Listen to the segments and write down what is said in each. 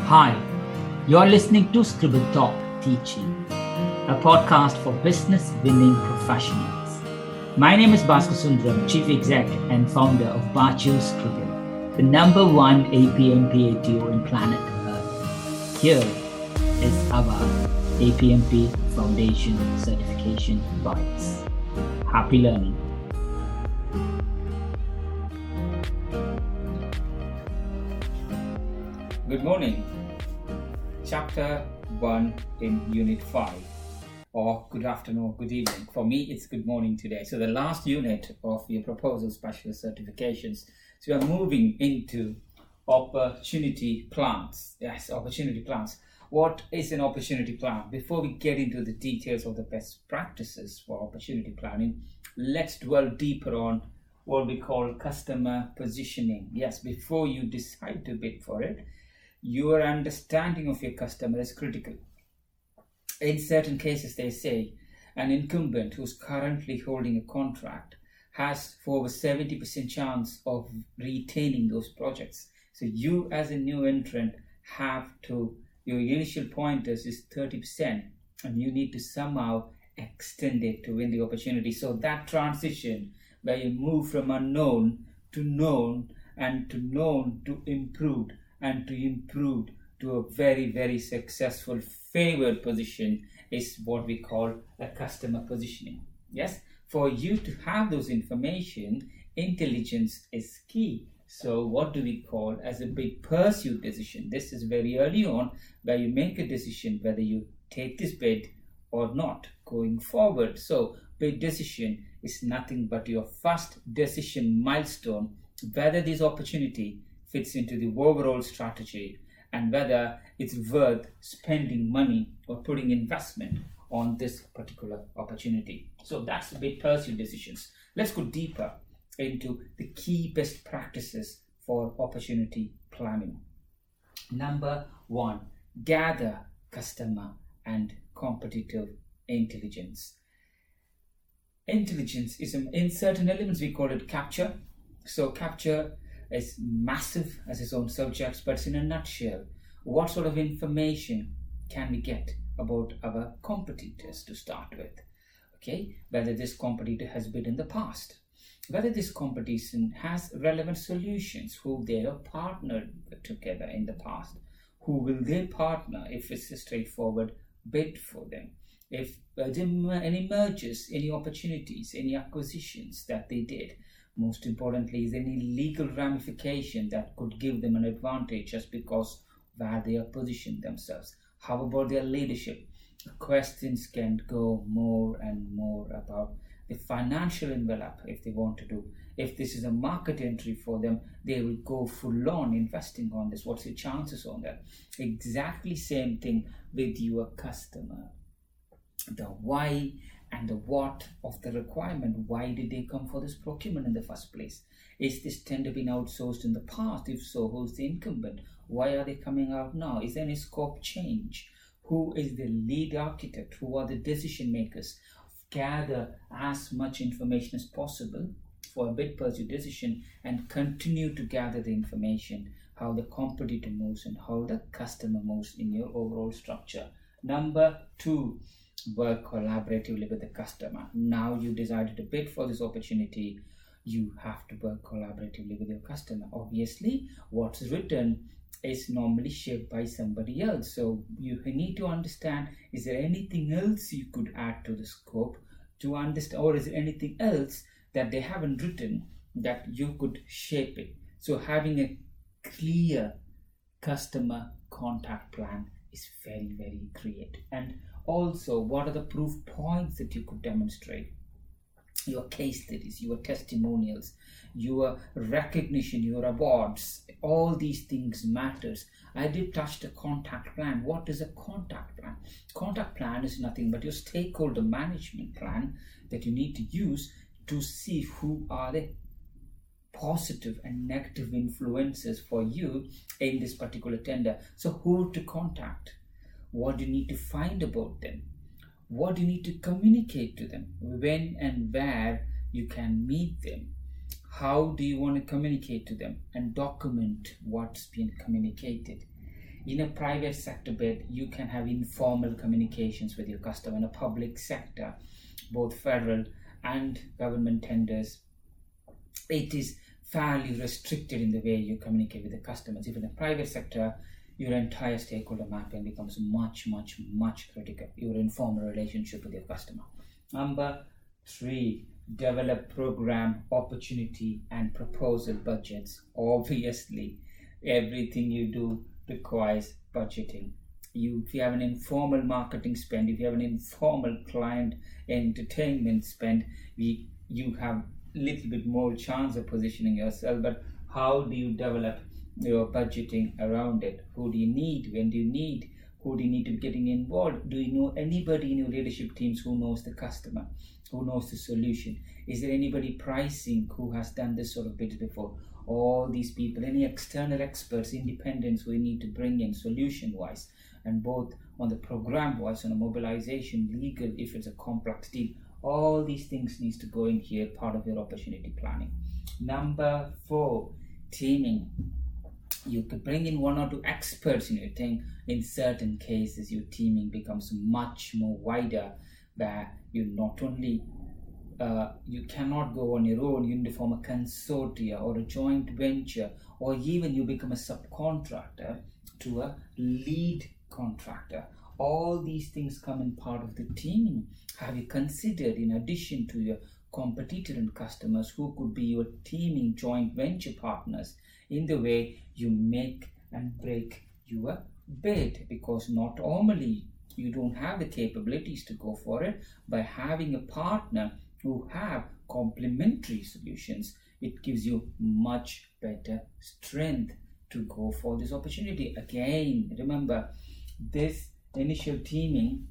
Hi, you're listening to Scribble Talk Teaching, a podcast for business winning professionals. My name is Bhaskar Sundaram, Chief Exec and founder of Bachu Scribble, the number one APMP ATO in planet Earth. Here is our APMP Foundation Certification Bites. Happy learning. Good morning. Chapter 1 in Unit 5, or good afternoon, good evening. For me, it's good morning today. So the last unit of your proposal specialist certifications. So we are moving into opportunity plans. Yes, opportunity plans. What is an opportunity plan? Before we get into the details of the best practices for opportunity planning, let's dwell deeper on what we call customer positioning. Yes, before you decide to bid for it, your understanding of your customer is critical. In certain cases, they say an incumbent who's currently holding a contract has for over 70% chance of retaining those projects. So you as a new entrant have to, your initial pointers is 30%, and you need to somehow extend it to win the opportunity. So that transition where you move from unknown to known and to known to improved and to improve to a very, very successful favored position is what we call a customer positioning. Yes, for you to have those information, intelligence is key. So what do we call as a bid pursuit decision? This is very early on where you make a decision whether you take this bid or not going forward. So bid decision is nothing but your first decision milestone, whether this opportunity fits into the overall strategy and whether it's worth spending money or putting investment on this particular opportunity. So that's the bid pursuit decisions. Let's go deeper into the key best practices for opportunity planning. Number 1, gather customer and competitive intelligence. Intelligence is in certain elements we call it capture. So capture is massive as its own subject, but it's in a nutshell. What sort of information can we get about our competitors to start with? Okay, whether this competitor has bid in the past, whether this competition has relevant solutions, who they have partnered together in the past, who will they partner if it's a straightforward bid for them, if any mergers, any opportunities, any acquisitions that they did. Most importantly, is any legal ramification that could give them an advantage just because where they are positioned themselves. How about their leadership? Questions can go more and more about the financial envelope if they want to do. If this is a market entry for them, they will go full on investing on this. What's your chances on that? Exactly same thing with your customer. The why and the what of the requirement. Why did they come for this procurement in the first place? Is this tender been outsourced in the past? If so, who's the incumbent? Why are they coming out now? Is there any scope change? Who is the lead architect? Who are the decision makers? Gather as much information as possible for a bid pursuit decision and continue to gather the information, how the competitor moves and how the customer moves in your overall structure. Number 2, work collaboratively with the customer. Now you decided to bid for this opportunity, you have to work collaboratively with your customer. Obviously, what's written is normally shaped by somebody else. So you need to understand, is there anything else you could add to the scope to understand, or is there anything else that they haven't written that you could shape it? So having a clear customer contact plan is very, very creative. And also, what are the proof points that you could demonstrate? Your case studies, your testimonials, your recognition, your awards, all these things matters. I did touch the contact plan. What is a contact plan? Contact plan is nothing but your stakeholder management plan that you need to use to see who are the positive and negative influences for you in this particular tender. So who to contact? What do you need to find about them? What do you need to communicate to them? When and where you can meet them? How do you want to communicate to them and document what's been communicated? In a private sector bid, you can have informal communications with your customer. In a public sector, both federal and government tenders, it is fairly restricted in the way you communicate with the customers. If in the private sector, your entire stakeholder mapping becomes much critical. Your informal relationship with your customer. Number 3, develop program, opportunity and proposal budgets. Obviously, everything you do requires budgeting. If you have an informal marketing spend, if you have an informal client entertainment spend, you have a little bit more chance of positioning yourself. But how do you develop your budgeting around it? Who do you need? When do you need? Who do you need to be getting involved? Do you know anybody in your leadership teams who knows the customer, who knows the solution? Is there anybody pricing who has done this sort of bids before? All these people, any external experts, independents we need to bring in solution-wise, and both on the program-wise, on a mobilization, legal, if it's a complex deal, all these things needs to go in here, part of your opportunity planning. Number 4, teaming. You could bring in 1 or 2 experts in your team. In certain cases, your teaming becomes much more wider, where you not only you cannot go on your own, you need to form a consortia or a joint venture, or even you become a subcontractor to a lead contractor. All these things come in part of the teaming. Have you considered, in addition to your competitor and customers, who could be your teaming joint venture partners in the way you make and break your bid? Because not only you don't have the capabilities to go for it, by having a partner who have complementary solutions, it gives you much better strength to go for this opportunity. Again, remember, this initial teaming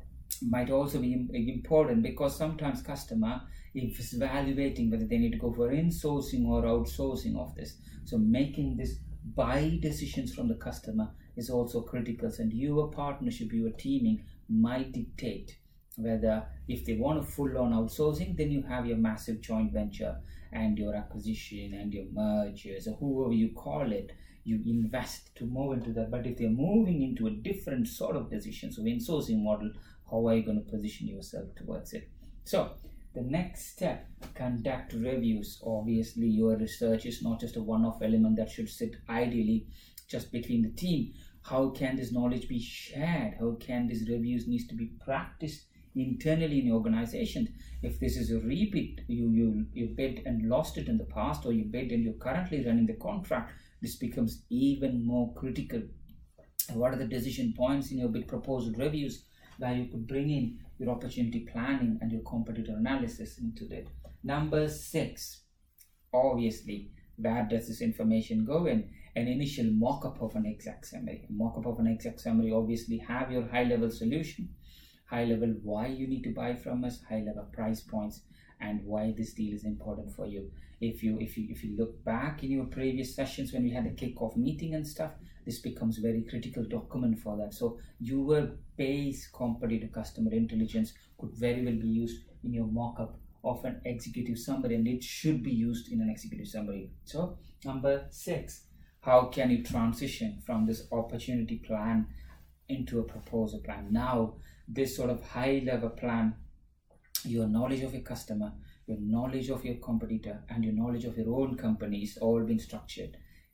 might also be important, because sometimes customer is evaluating whether they need to go for insourcing or outsourcing of this. So making this buy decisions from the customer is also critical, and your partnership, your teaming might dictate whether, if they want a full-on outsourcing, then you have your massive joint venture and your acquisition and your mergers, or whoever you call it, you invest to move into that. But if they're moving into a different sort of decision, so insourcing model, how are you going to position yourself towards it? So the next step, conduct reviews. Obviously, your research is not just a one-off element that should sit ideally just between the team. How can this knowledge be shared? How can these reviews needs to be practiced internally in your organization? If this is a repeat, you bid and lost it in the past, or you bid and you're currently running the contract, this becomes even more critical. What are the decision points in your bid proposal reviews, where you could bring in your opportunity planning and your competitor analysis into that? Number 6, obviously, where does this information go in? An initial mock-up of an exec summary. Mock-up of an exec summary, obviously have your high-level solution, high-level why you need to buy from us, high-level price points, and why this deal is important for you. If you look back in your previous sessions when we had a kick-off meeting and stuff, this becomes very critical document for that. So your base competitor customer intelligence could very well be used in your mock-up of an executive summary, and it should be used in an executive summary. So number 6, how can you transition from this opportunity plan into a proposal plan? Now, this sort of high-level plan, your knowledge of your customer, your knowledge of your competitor, and your knowledge of your own company is all been structured.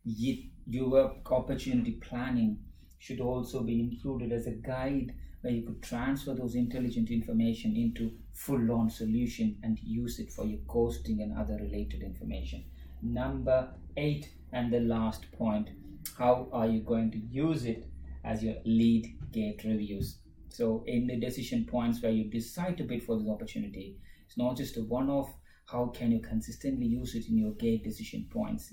Your opportunity planning should also be included as a guide, where you could transfer those intelligent information into full-on solution and use it for your costing and other related information. Number 8, and the last point, how are you going to use it as your lead gate reviews? So in the decision points where you decide to bid for this opportunity, it's not just a one-off. How can you consistently use it in your gate decision points?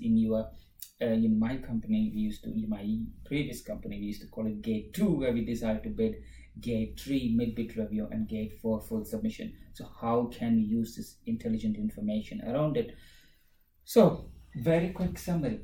In my company, in my previous company, we used to call it gate 2, where we decided to bid, gate 3 mid-bid review, and gate 4 full submission. So how can we use this intelligent information around it? So very quick summary.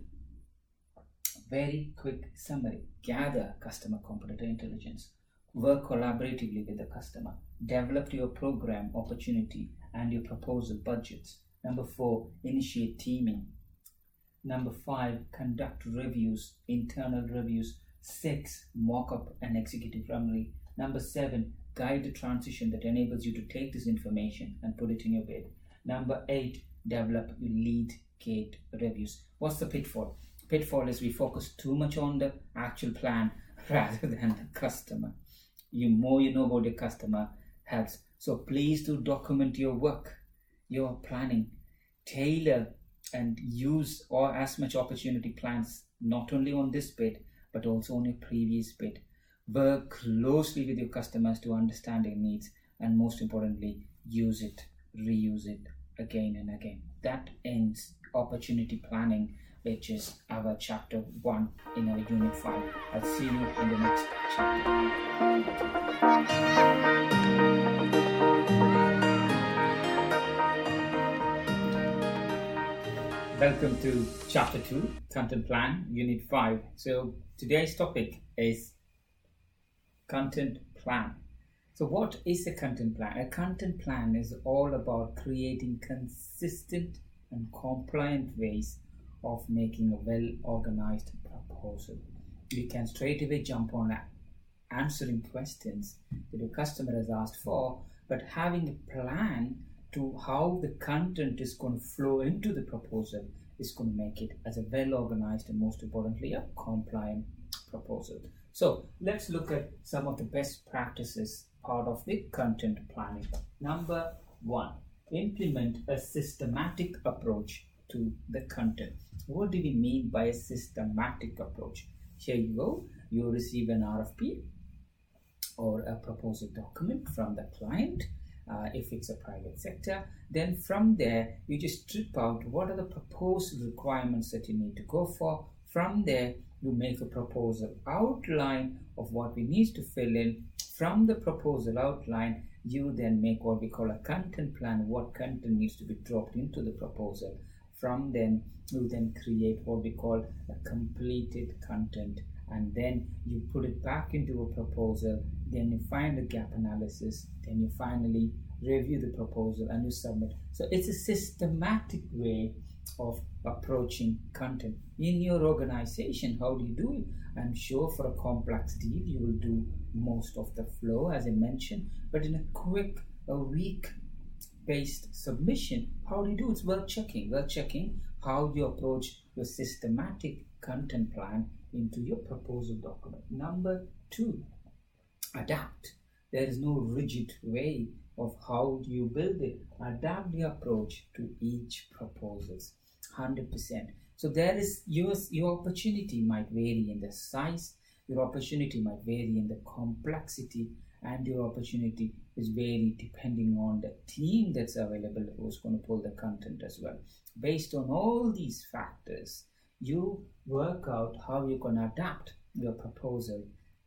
Gather customer competitor intelligence. Work collaboratively with the customer. Develop your program, opportunity, and your proposal budgets. Number 4, initiate teaming. Number 5, conduct reviews, internal reviews 6, mock up an executive summary. Number 7, guide the transition that enables you to take this information and put it in your bid. Number 8, develop your lead gate reviews. What's the pitfall? Pitfall is we focus too much on the actual plan rather than the customer. The more you know about your customer helps. So please do document your work, your planning, tailor and use or as much opportunity plans, not only on this bid, but also on your previous bid. Work closely with your customers to understand their needs, and most importantly, use it, reuse it again and again. That ends opportunity planning, which is our chapter 1 in our unit 5. I'll see you in the next chapter. Welcome to chapter 2, content plan, unit 5. So today's topic is content plan. So what is a content plan? A content plan is all about creating consistent and compliant ways of making a well-organized proposal. You can straight away jump on answering questions that your customer has asked for, but having a plan to how the content is going to flow into the proposal is going to make it as a well-organized and most importantly a compliant proposal. So let's look at some of the best practices part of the content planning. Number 1, implement a systematic approach to the content. What do we mean by a systematic approach? Here you go, you receive an RFP or a proposal document from the client. If it's a private sector, then from there you just strip out what are the proposal requirements that you need to go for. From there you make a proposal outline of what we need to fill in. From the proposal outline you then make what we call a content plan, what content needs to be dropped into the proposal. From then you then create what we call a completed content, and then you put it back into a proposal, then you find a gap analysis, then you finally review the proposal and you submit. So it's a systematic way of approaching content. In your organization, how do you do it? I'm sure for a complex deal you will do most of the flow as I mentioned, but in a quick, a week based submission, how do you do? It's worth checking how you approach your systematic content plan into your proposal document. Number 2, adapt. There is no rigid way of how you build it. Adapt the approach to each proposal 100%. So there is your opportunity might vary in the size, your opportunity might vary in the complexity, and your opportunity is varied depending on the team that's available who's going to pull the content as well. Based on all these factors, you work out how you're going to adapt your proposal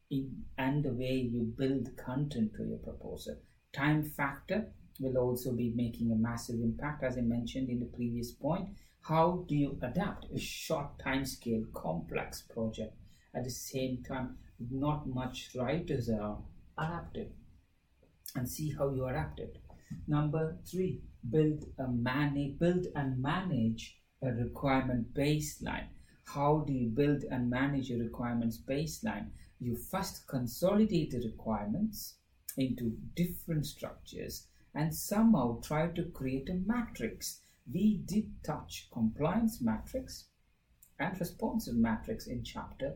and the way you build content to your proposal. Time factor will also be making a massive impact, as I mentioned in the previous point. How do you adapt a short time scale, complex project at the same time with not much writers around? Adapt it and see how you adapt it. Number 3, build and manage a requirement baseline. How do you build and manage a requirements baseline? You first consolidate the requirements into different structures and somehow try to create a matrix. We did touch compliance matrix and responsive matrix in chapter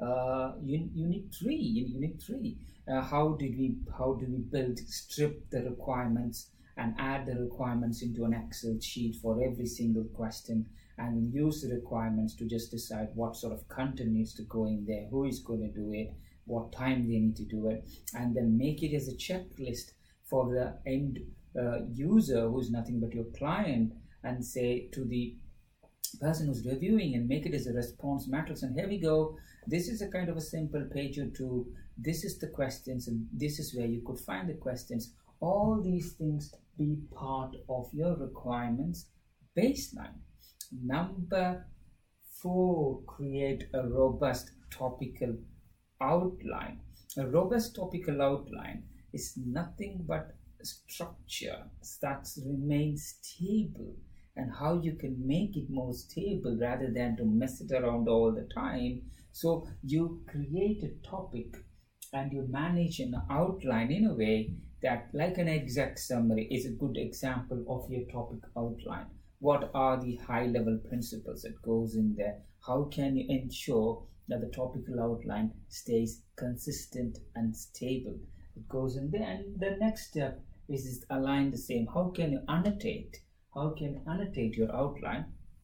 unit 3. How do we strip the requirements and add the requirements into an Excel sheet for every single question, and use the requirements to just decide what sort of content needs to go in there, who is going to do it, what time they need to do it, and then make it as a checklist for the end user who's nothing but your client, and say to the person who's reviewing, and make it as a response matrix. And here we go, this is a kind of a simple page or two, this is the questions, and this is where you could find the questions. All these things be part of your requirements baseline. Number 4, create a robust topical outline. A robust topical outline is nothing but structure that remains stable, and how you can make it more stable rather than to mess it around all the time. So you create a topic and you manage an outline in a way that, like an exec summary is a good example of your topic outline. What are the high level principles that goes in there? How can you ensure that the topical outline stays consistent and stable? It goes in there. And the next step is align the same. How can you annotate? How can you annotate your outline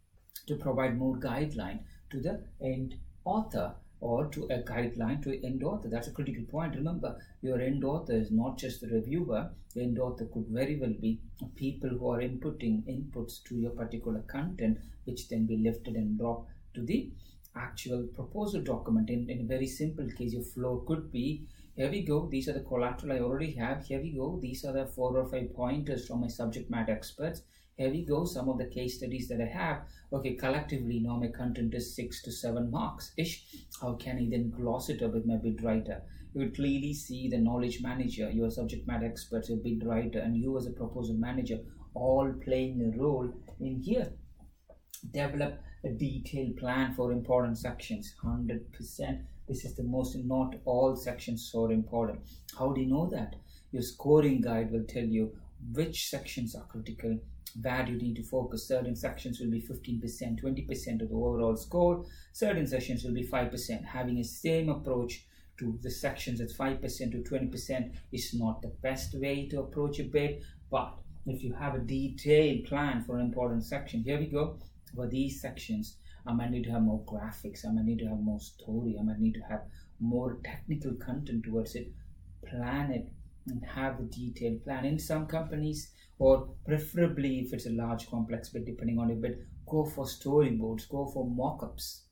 to provide more guideline to the end author, or to a guideline to end author? That's a critical point. Remember, your end author is not just the reviewer. The end author could very well be people who are inputting inputs to your particular content, which then be lifted and dropped to the actual proposal document. In a very simple case, your flow could be, here we go, these are the collateral I already have, here we go, these are the 4 or 5 pointers from my subject matter experts, here we go, some of the case studies that I have. Okay, collectively now my content is 6 to 7 marks ish. How can I then gloss it up with my bid writer? You would clearly see the knowledge manager, your subject matter experts, your bid writer, and you as a proposal manager all playing a role in here. Develop a detailed plan for important sections. 100%. This is the most, not all sections are important. How do you know that? Your scoring guide will tell you which sections are critical, where you need to focus. Certain sections will be 15%, 20% of the overall score. Certain sections will be 5%. Having a same approach to the sections at 5% to 20% is not the best way to approach a bid. But if you have a detailed plan for an important section, here we go. For these sections, I might need to have more graphics, I might need to have more story, I might need to have more technical content towards it. Plan it and have a detailed plan. In some companies, or preferably if it's a large complex bid, depending on your bid, go for storyboards, go for mock-ups,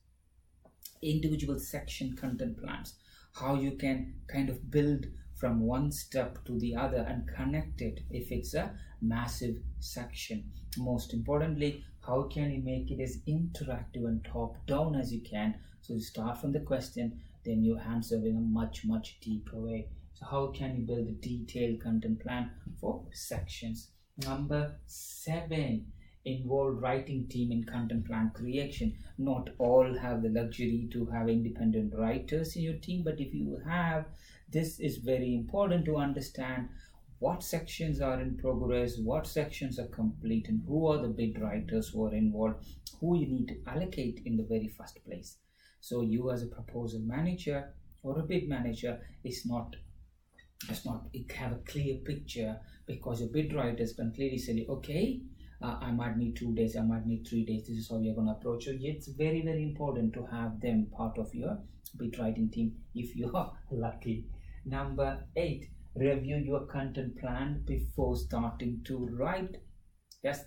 individual section content plans, how you can kind of build from one step to the other and connect it if it's a massive section. Most importantly, how can you make it as interactive and top down as you can? So you start from the question, then you answer in a much deeper way. So how can you build a detailed content plan for sections? Number 7, involve writing team in content plan creation. Not all have the luxury to have independent writers in your team, but if you have, this is very important to understand what sections are in progress, what sections are complete, and who are the bid writers who are involved, who you need to allocate in the very first place. So you as a proposal manager or a bid manager does not have a clear picture, because your bid writers can clearly say, okay, I might need 2 days, I might need 3 days, this is how you're going to approach it. It's very important to have them part of your bid writing team if you are lucky. Number 8, review your content plan before starting to write. Yes,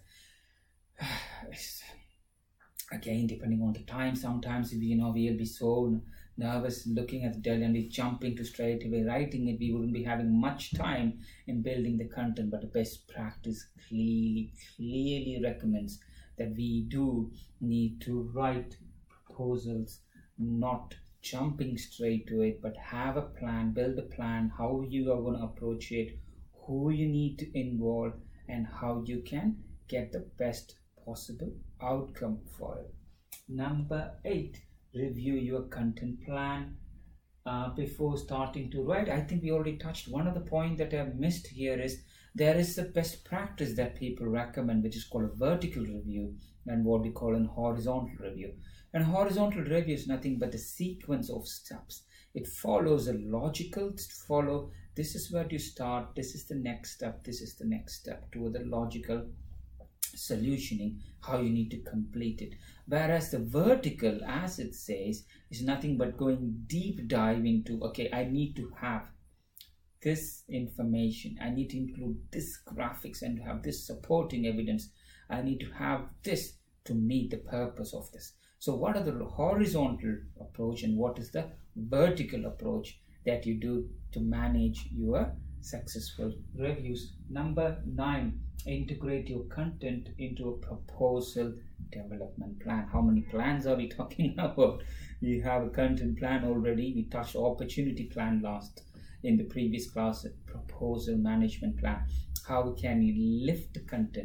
again, depending on the time, sometimes we'll be so nervous looking at the deadline and we jumping to straight away writing it, we wouldn't be having much time in building the content. But the best practice clearly recommends that we do need to write proposals, not jumping straight to it, but have a plan, build a plan, how you are going to approach it, who you need to involve, and how you can get the best possible outcome for it. Number 8, review your content plan before starting to write. I think we already touched. One of the points that I missed here is there is a best practice that people recommend, which is called a vertical review, and what we call an horizontal review. And horizontal review is nothing but a sequence of steps. It follows a logical follow. This is where you start. This is the next step. This is the next step toward the logical solutioning, how you need to complete it. Whereas the vertical, as it says, is nothing but going deep dive into, okay, I need to have this information, I need to include this graphics and have this supporting evidence, I need to have this to meet the purpose of this. So what are the horizontal approach and what is the vertical approach that you do to manage your successful reviews? Number 9, integrate your content into a proposal development plan. How many plans are we talking about? You have a content plan already. We touched opportunity plan last in the previous class, proposal management plan. How can you lift the content?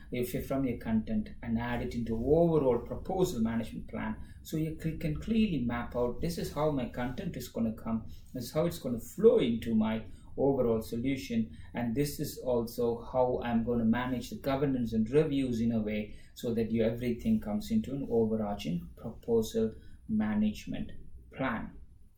if you're from your content and add it into overall proposal management plan, so you can clearly map out, this is how my content is going to come, this is how it's going to flow into my overall solution, and this is also how I'm going to manage the governance and reviews in a way so that everything comes into an overarching proposal management plan.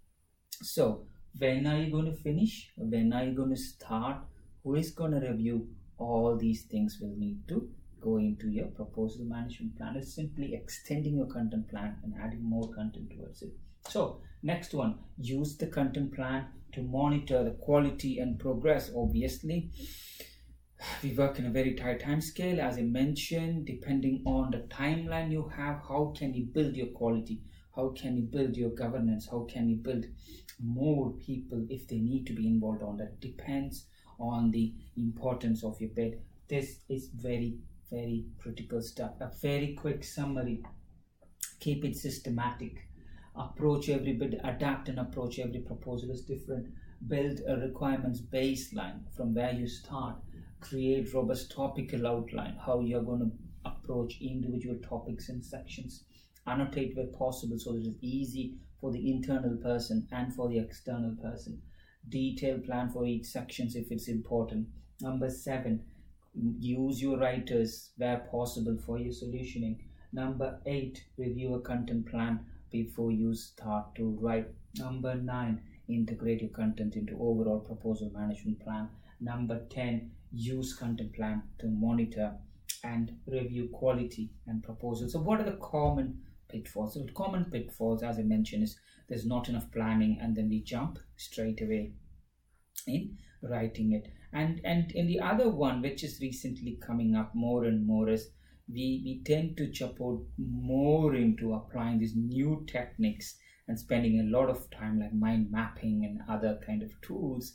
So when are you going to finish? When are you going to start? Who is going to review? All these things will need to go into your proposal management plan. It's simply extending your content plan and adding more content towards it. So next one, use the content plan to monitor the quality and progress. Obviously, we work in a very tight time scale. As I mentioned, depending on the timeline you have, how can you build your quality? How can you build your governance? How can you build more people if they need to be involved on that? Depends on the importance of your bid. This is very, very critical stuff. A very quick summary. Keep it systematic. Approach every bid, adapt and approach every proposal is different. Build a requirements baseline from where you start. Create robust topical outline, how you're going to approach individual topics and sections. Annotate where possible so that it's easy for the internal person and for the external person. Detailed plan for each sections if it's important. Number 7, use your writers where possible for your solutioning. Number 8, review a content plan before you start to write. Number 9, integrate your content into overall proposal management plan. Number 10, use content plan to monitor and review quality and proposals. So what are the common pitfalls? So the common pitfalls, as I mentioned, is there's not enough planning and then we jump straight away in writing it. And in the other one, which is recently coming up more and more, is we tend to jump out more into applying these new techniques and spending a lot of time like mind mapping and other kind of tools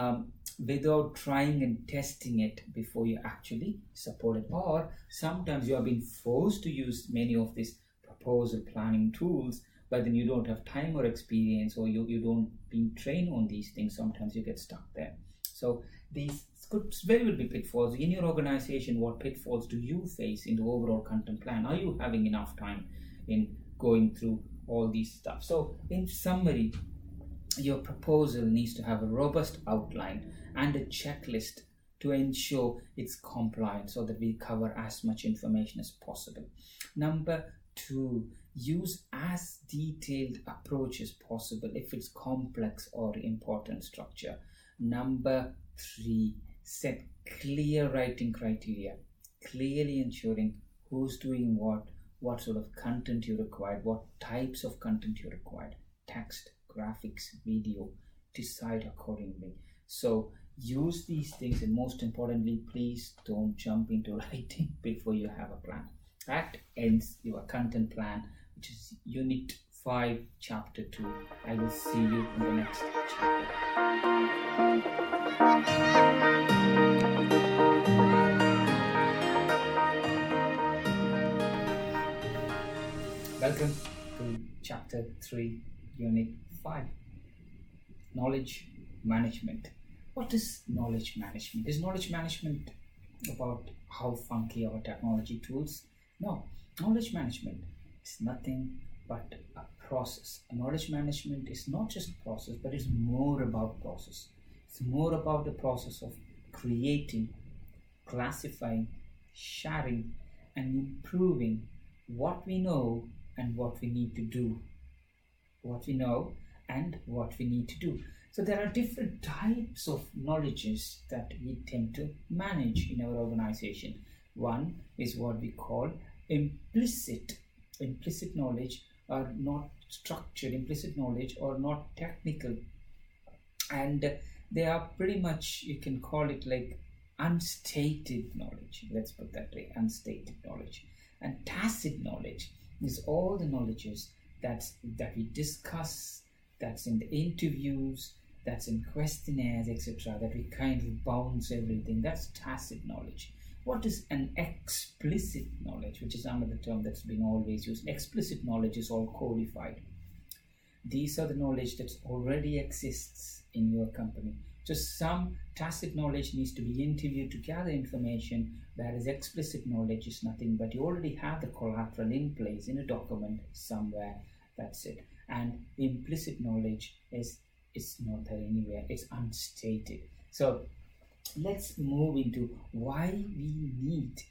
without trying and testing it before you actually support it. Or sometimes you are being forced to use many of these proposal planning tools, but then you don't have time or experience, or you don't being trained on these things. Sometimes you get stuck there. So these could very well be pitfalls in your organization. What pitfalls do you face in the overall content plan? Are you having enough time in going through all these stuff? So in summary, your proposal needs to have a robust outline and a checklist to ensure it's compliant so that we cover as much information as possible. Number 2, use as detailed approach as possible if it's complex or important structure. Number 3, set clear writing criteria, clearly ensuring who's doing what sort of content you require, what types of content you require, text, graphics, video, decide accordingly. So use these things, and most importantly, please don't jump into writing before you have a plan. That ends your content plan, which is Unit 5, Chapter 2. I will see you in the next chapter. Welcome to Chapter 3, Unit 5. Knowledge management. What is knowledge management? Is knowledge management about how funky our technology tools? No, knowledge management is nothing but a process. Knowledge management is not just process, but it's more about process. It's more about the process of creating, classifying, sharing, and improving what we know and what we need to do. What we know and what we need to do. So there are different types of knowledges that we tend to manage in our organization. One is what we call implicit knowledge, or not structured, implicit knowledge, or not technical, and they are pretty much, you can call it like unstated knowledge. Let's put that way, unstated knowledge. And tacit knowledge is all the knowledges that we discuss, that's in the interviews, that's in questionnaires, etc., that we kind of bounce everything. That's tacit knowledge. What is an explicit knowledge, which is another term that's been always used? Explicit knowledge is all codified. These are the knowledge that already exists in your company, So some tacit knowledge needs to be interviewed to gather information, whereas explicit knowledge is nothing but you already have the collateral in place in a document somewhere. That's it. And implicit knowledge is not there anywhere. It's unstated. So let's move into why we need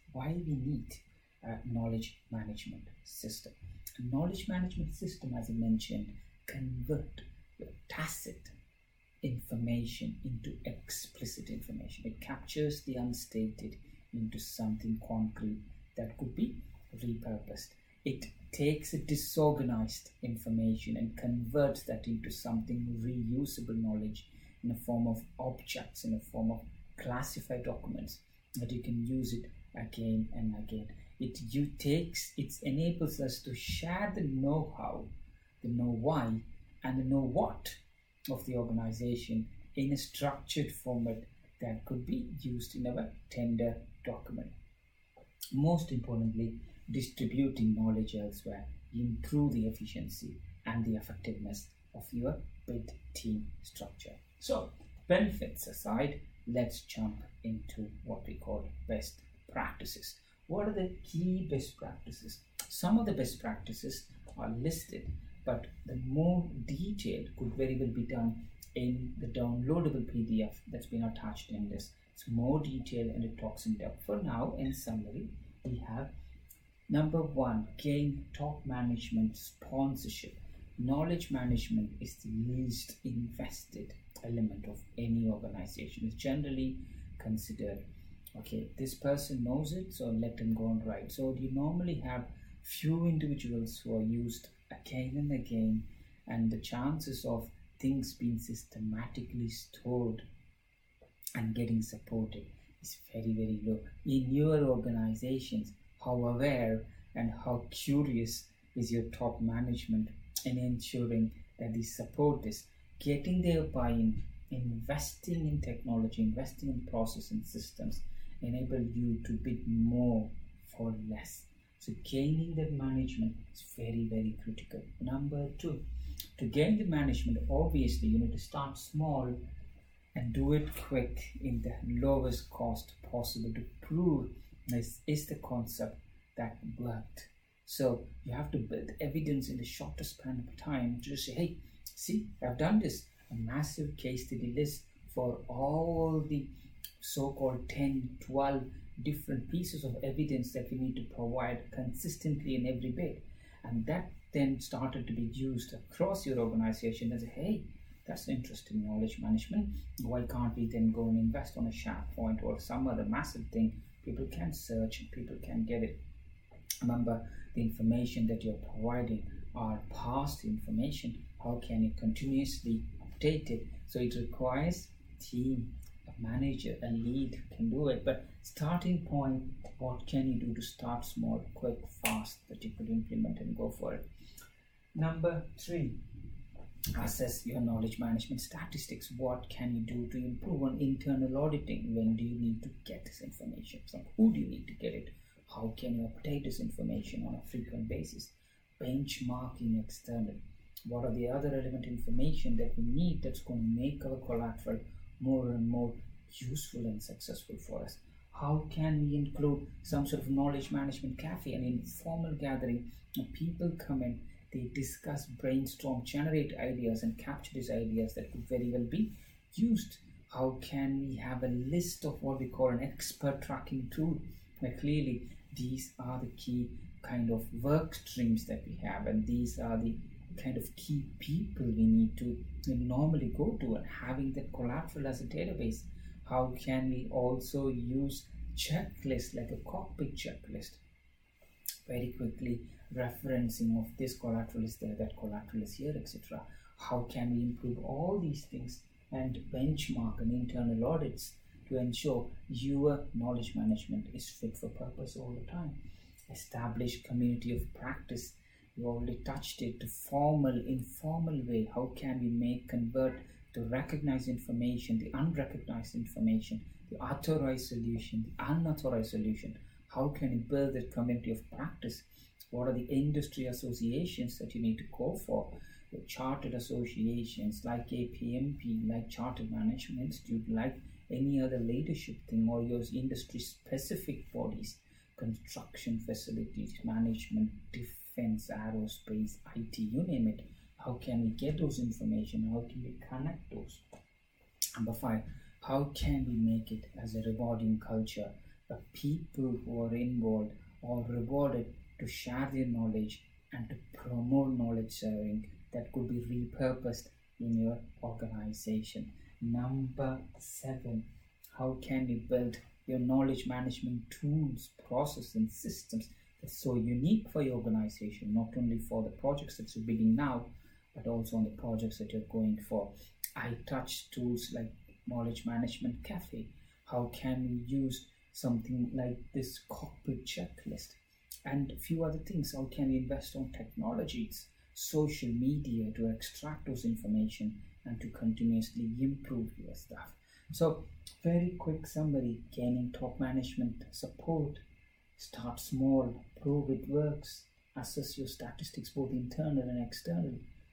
a knowledge management system. A knowledge management system, as I mentioned, convert your tacit information into explicit information. It captures the unstated into something concrete that could be repurposed. It takes a disorganized information and converts that into something reusable knowledge in the form of objects, in the form of classified documents that you can use it again and again. It enables us to share the know-how, the know-why, and the know-what of the organization in a structured format that could be used in our tender document. Most importantly, distributing knowledge elsewhere improve the efficiency and the effectiveness of your bid team structure. So, benefits aside, let's jump into what we call best practices. What are the key best practices? Some of the best practices are listed, but the more detailed could very well be done in the downloadable PDF that's been attached in this. It's more detailed and it talks in depth. For now, in summary, we have number 1, gain top management sponsorship. Knowledge management is the least invested element of any organization. It's generally considered, okay, this person knows it, so let them go and write. So you normally have few individuals who are used again and again, and the chances of things being systematically stored and getting supported is very, very low. In your organizations, how aware and how curious is your top management in ensuring that they support this, getting their buy-in, investing in technology, investing in process and systems, enable you to bid more for less. So gaining that management is very, very critical. Number 2, to gain the management, obviously you need to start small and do it quick in the lowest cost possible to prove this is the concept that worked. So you have to build evidence in the shortest span of time to say, hey, see, I've done this. A massive case study list for all the so-called 10, 12 different pieces of evidence that we need to provide consistently in every bid. And that then started to be used across your organization as, hey, that's interesting knowledge management. Why can't we then go and invest on a SharePoint or some other massive thing? People can search and people can get it. Remember, the information that you're providing are past information. How can it continuously update it? So it requires a team, a manager, a lead can do it. But starting point, what can you do to start small, quick, fast, that you could implement and go for it? Number 3, assess your knowledge management statistics. What can you do to improve on internal auditing? When do you need to get this information from? Who do you need to get it? How can you update this information on a frequent basis? Benchmarking external. What are the other relevant information that we need that's going to make our collateral more and more useful and successful for us? How can we include some sort of knowledge management cafe, an informal gathering? People come in, they discuss, brainstorm, generate ideas and capture these ideas that could very well be used. How can we have a list of what we call an expert tracking tool? Now, clearly, these are the key kind of work streams that we have, and these are the kind of key people we need to normally go to, and having that collateral as a database. How can we also use checklists like a cockpit checklist, very quickly referencing of this collateral is there, that collateral is here, etc. How can we improve all these things and benchmark and internal audits to ensure your knowledge management is fit for purpose all the time? Establish community of practice. You already touched it. To formal, informal way. How can we convert the recognized information, the unrecognized information, the authorized solution, the unauthorized solution? How can you build that community of practice? What are the industry associations that you need to go for? your chartered associations like APMP, like Chartered Management Institute, like any other leadership thing, or your industry specific bodies, construction facilities, management, defense, aerospace, IT, you name it. How can we get those information? How can we connect those? Number 5, how can we make it as a rewarding culture? The people who are involved are rewarded to share their knowledge and to promote knowledge sharing that could be repurposed in your organization. Number 7, how can you build your knowledge management tools, process, and systems that's so unique for your organization, not only for the projects that you're building now, but also on the projects that you're going for. I touch tools like Knowledge Management Cafe. How can we use something like this cockpit checklist and a few other things? How can we invest on technologies, social media to extract those information and to continuously improve your stuff? So very quick summary: gaining top management support, start small, prove it works, assess your statistics both internal and external,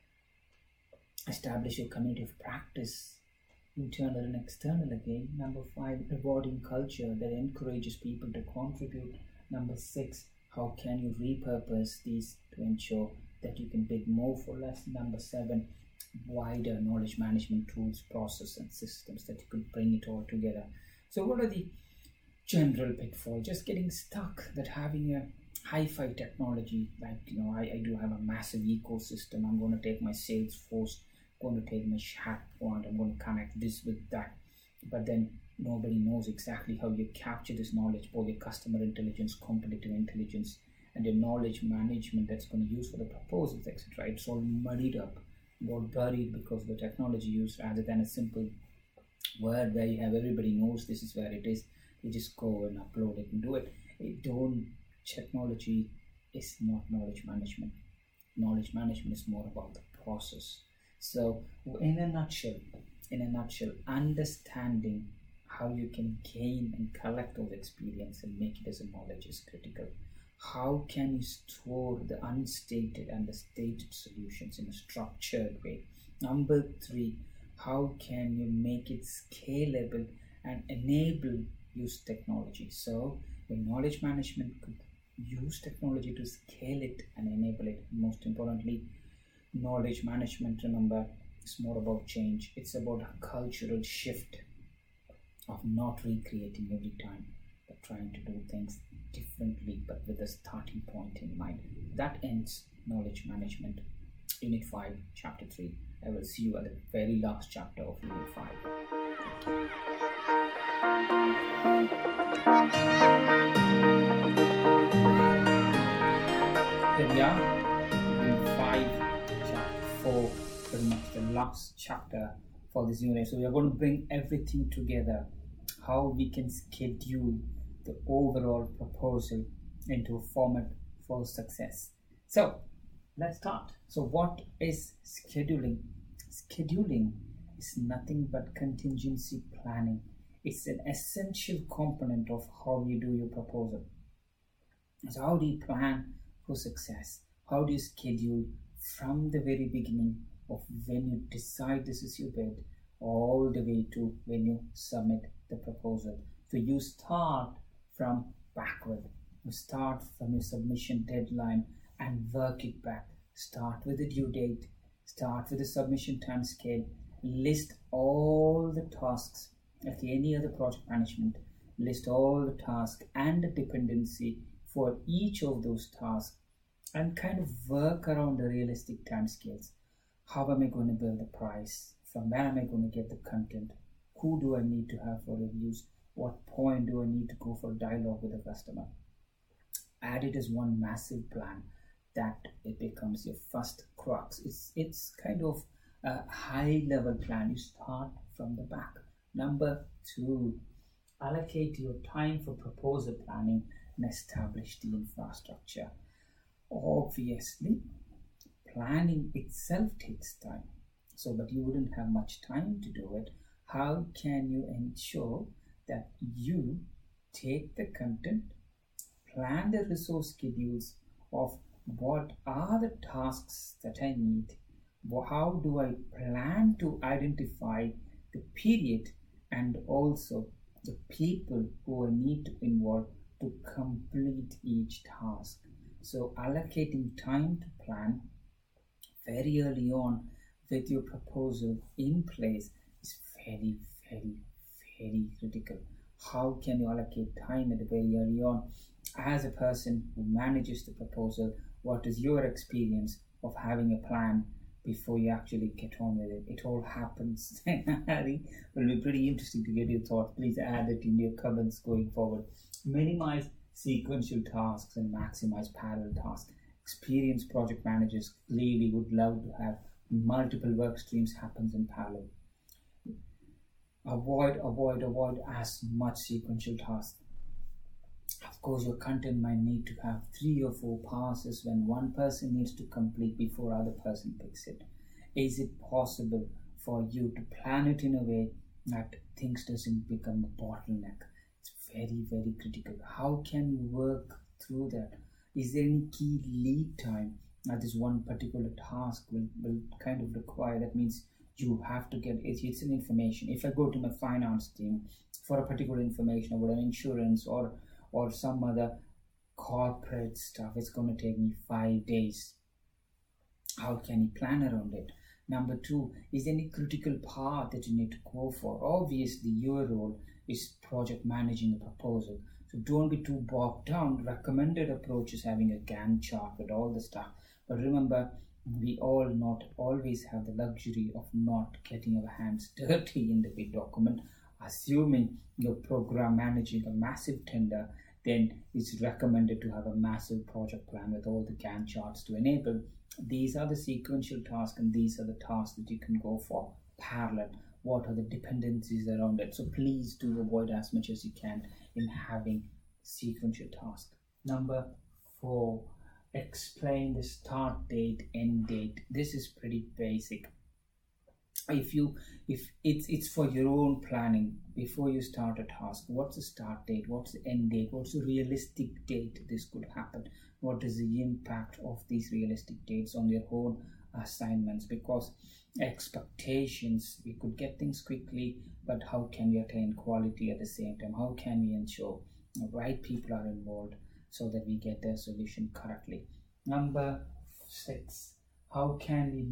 establish your community of practice, internal and external again. Number 5, rewarding culture that encourages people to contribute. Number 6, how can you repurpose these to ensure that you can bid more for less? Number 7, wider knowledge management tools, process, and systems that you could bring it all together. So what are the general pitfalls? Just getting stuck, that having a hi-fi technology, like I do have a massive ecosystem. I'm going to take my Salesforce, going to take my SharePoint, I'm going to connect this with that, but then nobody knows exactly how you capture this knowledge, both your customer intelligence, competitive intelligence, and your knowledge management that's going to use for the proposals, etc. It's all muddied up, all buried because of the technology used, rather than a simple word where you have everybody knows this is where it is. You just go and upload it and do it. Technology is not knowledge management. Knowledge management is more about the process. So in a nutshell, understanding how you can gain and collect those experience and make it as a knowledge is critical. How can you store the unstated and the stated solutions in a structured way? Number 3, how can you make it scalable and enable use technology? So the knowledge management could use technology to scale it and enable it. Most importantly, knowledge management, remember, is more about change. It's about a cultural shift of not recreating every time, but trying to do things differently, but with a starting point in mind. That ends knowledge management, Unit 5, Chapter 3. I will see you at the very last chapter of Unit 5. Here we are, Unit 5, Chapter 4, pretty much the last chapter for this unit. So we are going to bring everything together, how we can schedule the overall proposal into a format for success. So let's start. So what is scheduling? Scheduling is nothing but contingency planning. It's an essential component of how you do your proposal. So how do you plan for success? How do you schedule from the very beginning of when you decide this is your bid all the way to when you submit the proposal? So you start from backward. You start from your submission deadline and work it back. Start with the due date, start with the submission time scale, list all the tasks, like any other project management, list all the tasks and the dependency for each of those tasks, and kind of work around the realistic time scales. How am I going to build the price? From where am I going to get the content? Who do I need to have for reviews? What point do I need to go for dialogue with the customer? Add it as one massive plan that it becomes your first crux. It's kind of a high level plan. You start from the back. Number 2, allocate your time for proposal planning and establish the infrastructure. Obviously, planning itself takes time. So, but you wouldn't have much time to do it. How can you ensure that you take the content, plan the resource schedules of what are the tasks that I need, How do I plan to identify the period and also the people who I need to involve to complete each task? So allocating time to plan very early on with your proposal in place is very, very, very critical. How can you allocate time at the very early on? As a person who manages the proposal, what is your experience of having a plan before you actually get on with it? It all happens. Harry, will be pretty interesting to get your thoughts. Please add it in your comments going forward. Minimize sequential tasks and maximize parallel tasks. Experienced project managers clearly would love to have multiple work streams happens in parallel. Avoid as much sequential tasks. Of course, your content might need to have 3 or 4 passes when one person needs to complete before other person picks it. Is it possible for you to plan it in a way that things doesn't become a bottleneck? It's very, very critical. How can you work through that? Is there any key lead time that this one particular task will kind of require? That means you have to get it's an information. If I go to my finance team for a particular information about an insurance or some other corporate stuff, it's going to take me 5 days. How can you plan around it? Number 2, is there any critical path that you need to go for? Obviously, your role is project managing a proposal. So don't be too bogged down. Recommended approach is having a Gantt chart with all the stuff. But remember, we all not always have the luxury of not getting our hands dirty in the bid document. Assuming you're program managing a massive tender, then it's recommended to have a massive project plan with all the Gantt charts to enable. These are the sequential tasks and these are the tasks that you can go for parallel. What are the dependencies around it? So please do avoid as much as you can in having sequential tasks. Number 4, explain the start date, end date. This is pretty basic. If it's for your own planning before you start a task, what's the start date, what's the end date, what's the realistic date this could happen, what is the impact of these realistic dates on your own assignments? Because expectations, we could get things quickly, but how can we attain quality at the same time? How can we ensure the right people are involved so that we get their solution correctly? Number 6, how can we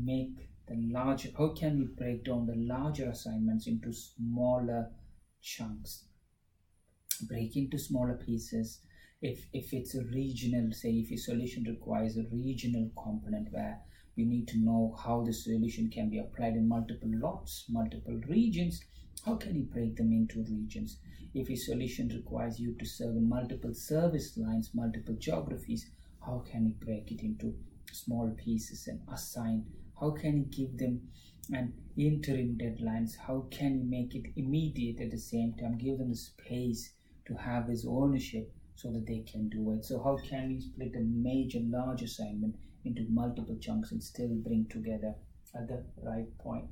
break down the larger assignments into smaller chunks? Break into smaller pieces. If it's a regional, say if your solution requires a regional component where you need to know how the solution can be applied in multiple lots, multiple regions, how can you break them into regions? If your solution requires you to serve in multiple service lines, multiple geographies, how can you break it into small pieces and assign? How can you give them an interim deadlines? How can you make it immediate at the same time? Give them the space to have this ownership so that they can do it. So how can we split a major large assignment into multiple chunks and still bring together at the right point?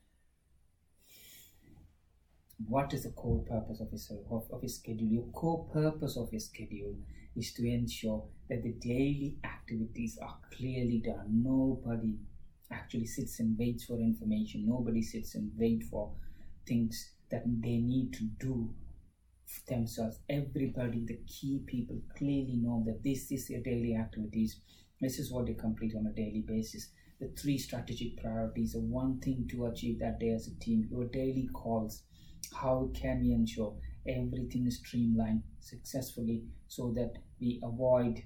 What is the core purpose of your schedule? Your core purpose of your schedule is to ensure that the daily activities are clearly done. Nobody actually sits and waits for information. Nobody sits and waits for things that they need to do themselves. Everybody, the key people, clearly know that this is their daily activities. This is what they complete on a daily basis. The 3 strategic priorities are one thing to achieve that day as a team. Your daily calls. How can we ensure everything is streamlined successfully so that we avoid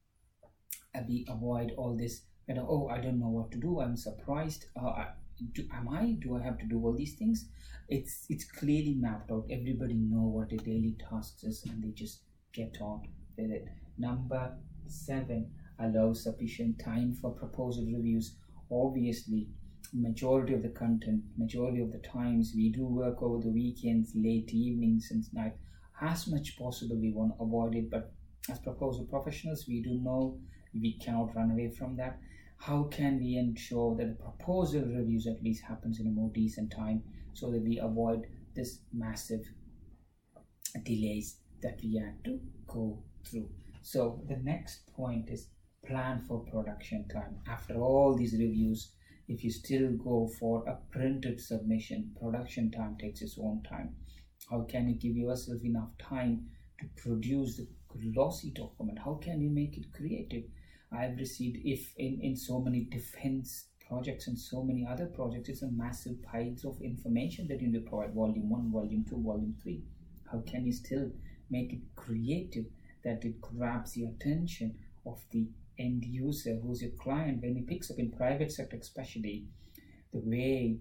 all this? I don't know what to do. I'm surprised. Do I have to do all these things? It's clearly mapped out. Everybody know what their daily tasks is, and they just get on with it. Number 7, allow sufficient time for proposal reviews. Obviously, majority of the times we do work over the weekends, late evenings and night. As much possible we want to avoid it, but as proposal professionals we do know we cannot run away from that. How can we ensure that the proposal reviews at least happens in a more decent time so that we avoid this massive delays that we had to go through? So the next point is plan for production time. After all these reviews, if you still go for a printed submission, production time takes its own time. How can you give yourself enough time to produce the glossy document? How can you make it creative? I've received, if in so many defense projects and so many other projects, it's a massive piles of information that you need to provide, volume 1, volume 2, volume 3. How can you still make it creative that it grabs the attention of the end user who's your client when he picks up in private sector, especially the way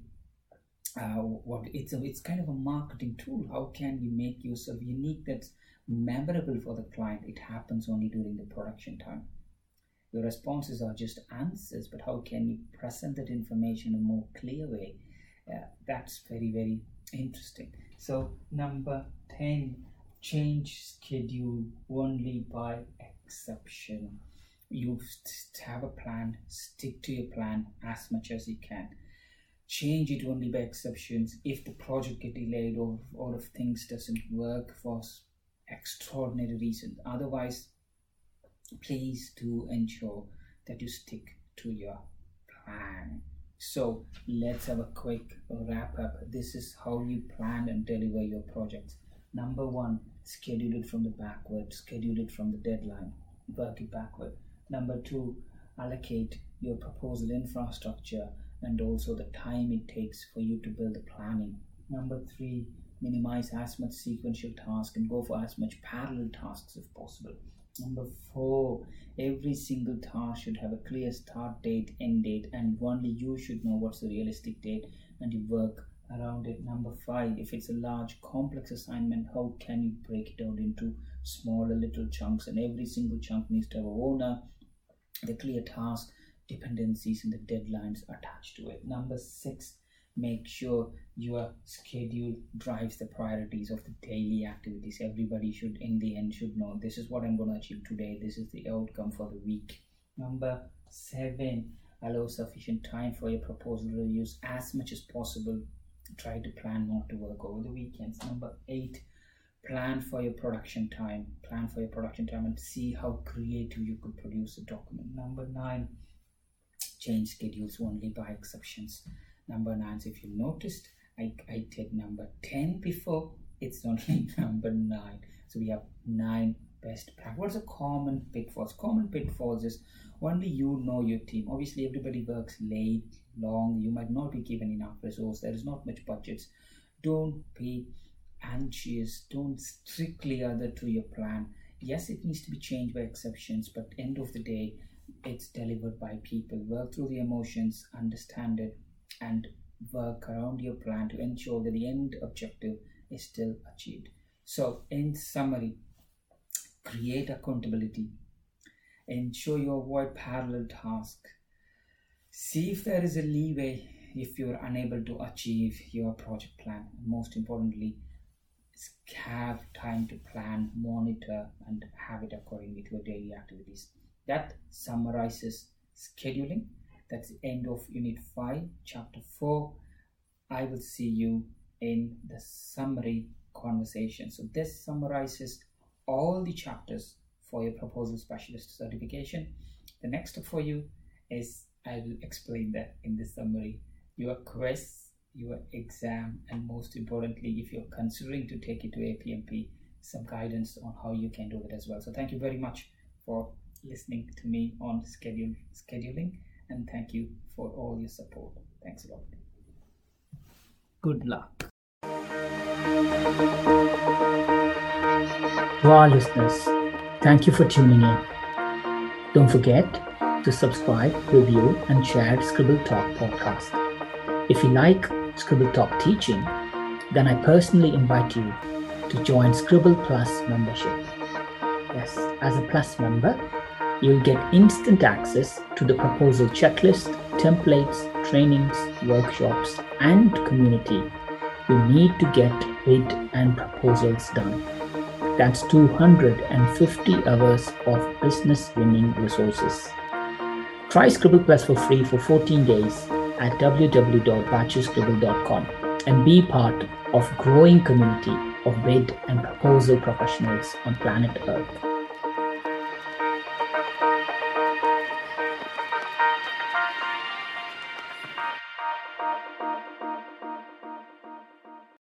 it's kind of a marketing tool. How can you make yourself unique that's memorable for the client? It happens only during the production time. Your responses are just answers, but how can you present that information in a more clear way? That's very, very interesting. So number 10, change schedule only by exception. You have a plan, stick to your plan as much as you can. Change it only by exceptions if the project get delayed or if things doesn't work for extraordinary reasons. Otherwise, please do ensure that you stick to your plan. So let's have a quick wrap up. This is how you plan and deliver your projects. Number 1, schedule it from the backward, schedule it from the deadline, work it backward. Number 2, allocate your proposal infrastructure and also the time it takes for you to build the planning. Number 3, minimize as much sequential tasks and go for as much parallel tasks if possible. Number 4, every single task should have a clear start date, end date, and only you should know what's the realistic date and you work around it. Number 5, if it's a large complex assignment, how can you break it out into smaller little chunks, and every single chunk needs to have a owner, the clear task, dependencies and the deadlines attached to it. Number 6, make sure your schedule drives the priorities of the daily activities. Everybody should, in the end, should know this is what I'm going to achieve today. This is the outcome for the week. Number 7, allow sufficient time for your proposal reviews as much as possible. Try to plan not to work over the weekends. Number 8, plan for your production time. Plan for your production time and see how creative you could produce a document. Number 9, change schedules only by exceptions. Number 9, so if you noticed, I did number 10 before, it's only number 9. So we have 9 best practice. What's a common pitfalls? Common pitfalls is only you know your team. Obviously, everybody works late, long. You might not be given enough resource. There is not much budgets. Don't be anxious. Don't strictly adhere to your plan. Yes, it needs to be changed by exceptions, but end of the day, it's delivered by people. Work through the emotions, understand it, and work around your plan to ensure that the end objective is still achieved. So in summary, create accountability, ensure you avoid parallel tasks, see if there is a leeway if you are unable to achieve your project plan. Most importantly, have time to plan, monitor, and have it accordingly to your daily activities. That summarizes scheduling. That's the end of Unit 5, Chapter 4. I will see you in the summary conversation. So this summarizes all the chapters for your proposal specialist certification. The next step for you is, I will explain that in the summary, your quiz, your exam, and most importantly, if you're considering to take it to APMP, some guidance on how you can do it as well. So thank you very much for listening to me on scheduling, and thank you for all your support. Thanks a lot. Good luck. To our listeners, thank you for tuning in. Don't forget to subscribe, review, and share Scribble Talk podcast. If you like Scribble Talk teaching, then I personally invite you to join Scribble Plus membership. Yes, as a Plus member, you'll get instant access to the proposal checklist, templates, trainings, workshops, and community you need to get bid and proposals done. That's 250 hours of business winning resources. Try Scribble Plus for free for 14 days at www.batcherscribble.com and be part of growing community of bid and proposal professionals on planet Earth.